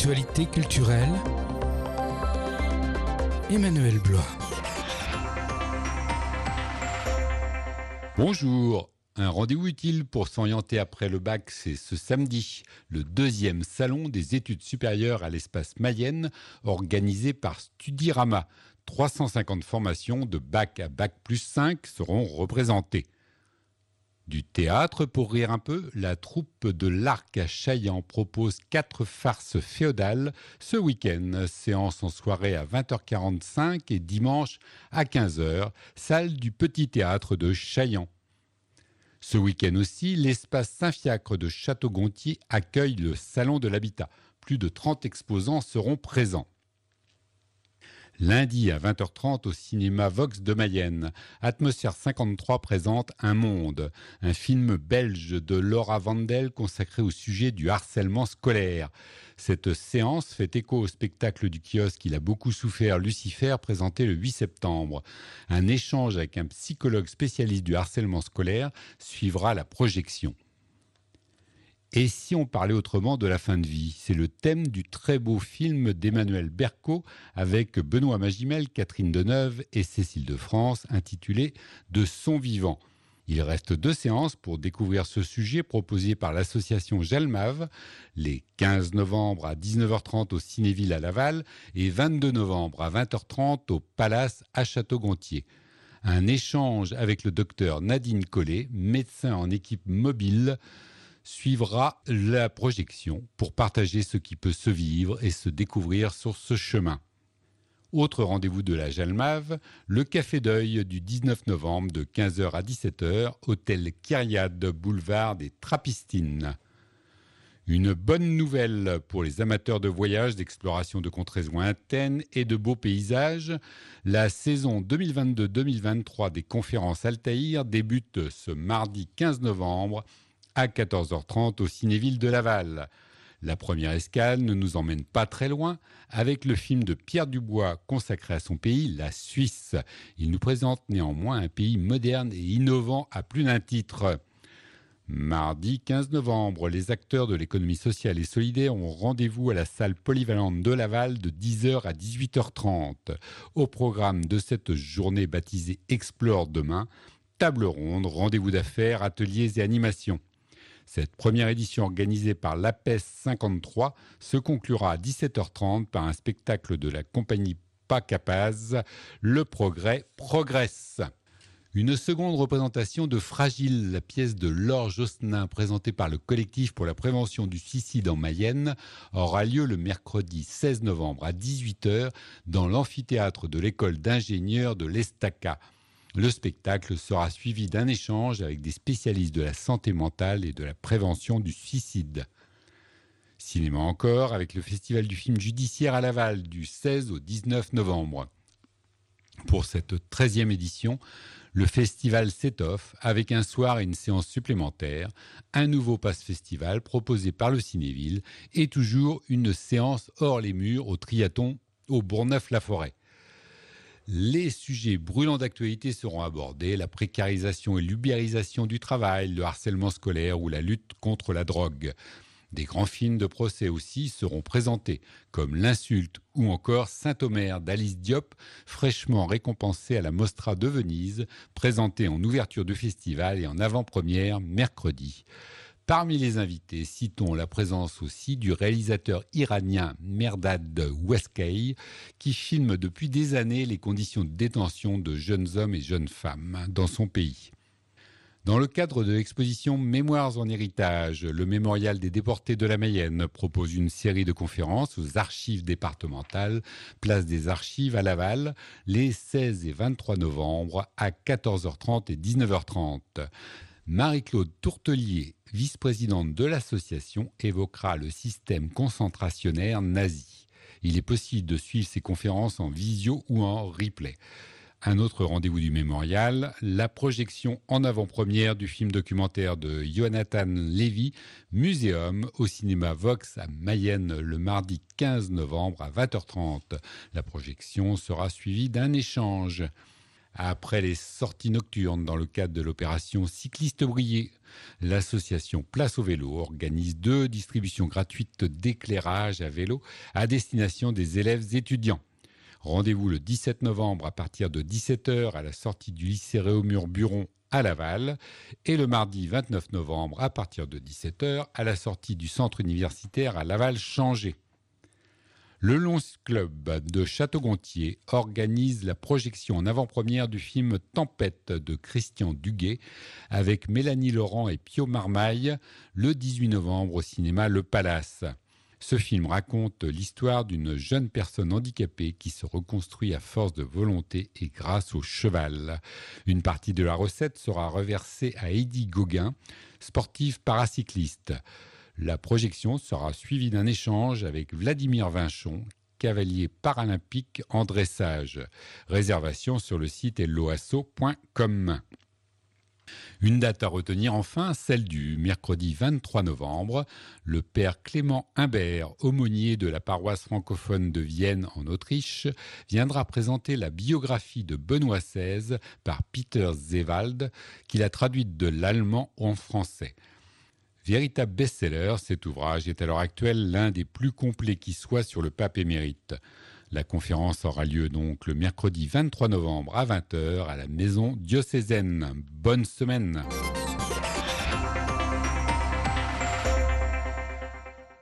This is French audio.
L'actualité culturelle, Emmanuel Blois. Bonjour, un rendez-vous utile pour s'orienter après le bac, c'est ce samedi, le 2e salon des études supérieures à l'espace Mayenne, organisé par Studirama. 350 formations de bac à bac plus 5 seront représentées. Du théâtre pour rire un peu, la troupe de l'Arc à Chaillan propose 4 farces féodales ce week-end. Séance en soirée à 20h45 et dimanche à 15h, salle du Petit Théâtre de Chaillan. Ce week-end aussi, l'espace Saint-Fiacre de Château-Gontier accueille le Salon de l'Habitat. Plus de 30 exposants seront présents. Lundi à 20h30 au cinéma Vox de Mayenne, Atmosphère 53 présente Un monde, un film belge de Laura Vandel consacré au sujet du harcèlement scolaire. Cette séance fait écho au spectacle du kiosque Il a beaucoup souffert, Lucifer, présenté le 8 septembre. Un échange avec un psychologue spécialiste du harcèlement scolaire suivra la projection. Et si on parlait autrement de la fin de vie? C'est le thème du très beau film d'Emmanuel Berco avec Benoît Magimel, Catherine Deneuve et Cécile de France, intitulé « De son vivant ». Il reste 2 séances pour découvrir ce sujet proposé par l'association Jalmave, les 15 novembre à 19h30 au Cinéville à Laval et 22 novembre à 20h30 au Palace à Château-Gontier. Un échange avec le docteur Nadine Collet, médecin en équipe mobile, suivra la projection pour partager ce qui peut se vivre et se découvrir sur ce chemin. Autre rendez-vous de la Jalmave, le Café d'Œil du 19 novembre de 15h à 17h, hôtel Kyriade, boulevard des Trappistines. Une bonne nouvelle pour les amateurs de voyage, d'exploration de contrées lointaines et de beaux paysages. La saison 2022-2023 des conférences Altaïr débute ce mardi 15 novembre à 14h30 au Cinéville de Laval. La première escale ne nous emmène pas très loin avec le film de Pierre Dubois consacré à son pays, la Suisse. Il nous présente néanmoins un pays moderne et innovant à plus d'un titre. Mardi 15 novembre, les acteurs de l'économie sociale et solidaire ont rendez-vous à la salle polyvalente de Laval de 10h à 18h30. Au programme de cette journée baptisée Explore demain, table ronde, rendez-vous d'affaires, ateliers et animations. Cette première édition organisée par l'APES 53 se conclura à 17h30 par un spectacle de la compagnie Pas Capaz, Le Progrès progresse. Une seconde représentation de Fragile, la pièce de Laure Josselin présentée par le collectif pour la prévention du suicide en Mayenne, aura lieu le mercredi 16 novembre à 18h dans l'amphithéâtre de l'école d'ingénieurs de l'Estaca. Le spectacle sera suivi d'un échange avec des spécialistes de la santé mentale et de la prévention du suicide. Cinéma encore avec le Festival du film judiciaire à Laval du 16 au 19 novembre. Pour cette 13e édition, le festival s'étoffe avec un soir et une séance supplémentaire, un nouveau pass festival proposé par le Cinéville et toujours une séance hors les murs au Triathon au Bourgneuf-la-Forêt. Les sujets brûlants d'actualité seront abordés, la précarisation et l'ubérisation du travail, le harcèlement scolaire ou la lutte contre la drogue. Des grands films de procès aussi seront présentés, comme L'Insulte ou encore Saint-Omer d'Alice Diop, fraîchement récompensé à la Mostra de Venise, présenté en ouverture du festival et en avant-première mercredi. Parmi les invités, citons la présence aussi du réalisateur iranien Mehrdad Oueskay, qui filme depuis des années les conditions de détention de jeunes hommes et jeunes femmes dans son pays. Dans le cadre de l'exposition Mémoires en héritage, le Mémorial des déportés de la Mayenne propose une série de conférences aux archives départementales, place des Archives à Laval, les 16 et 23 novembre à 14h30 et 19h30. Marie-Claude Tourtelier, vice-présidente de l'association, évoquera le système concentrationnaire nazi. Il est possible de suivre ces conférences en visio ou en replay. Un autre rendez-vous du mémorial, la projection en avant-première du film documentaire de Jonathan Levy, Muséum, au cinéma Vox à Mayenne le mardi 15 novembre à 20h30. La projection sera suivie d'un échange. Après les sorties nocturnes dans le cadre de l'opération Cyclistes brillés, l'association Place au vélo organise 2 distributions gratuites d'éclairage à vélo à destination des élèves étudiants. Rendez-vous le 17 novembre à partir de 17h à la sortie du lycée Réaumur-Buron à Laval et le mardi 29 novembre à partir de 17h à la sortie du centre universitaire à Laval-Changé. Le Lions Club de Château-Gontier organise la projection en avant-première du film Tempête de Christian Duguay avec Mélanie Laurent et Pio Marmaille le 18 novembre au cinéma Le Palace. Ce film raconte l'histoire d'une jeune personne handicapée qui se reconstruit à force de volonté et grâce au cheval. Une partie de la recette sera reversée à Heidi Gauguin, sportive paracycliste. La projection sera suivie d'un échange avec Vladimir Vinchon, cavalier paralympique en dressage. Réservation sur le site helloasso.com. Une date à retenir enfin, celle du mercredi 23 novembre. Le père Clément Imbert, aumônier de la paroisse francophone de Vienne en Autriche, viendra présenter la biographie de Benoît XVI par Peter Zewald, qu'il a traduite de l'allemand en français. Véritable best-seller, cet ouvrage est à l'heure actuelle l'un des plus complets qui soit sur le pape émérite. La conférence aura lieu donc le mercredi 23 novembre à 20h à la maison diocésaine. Bonne semaine!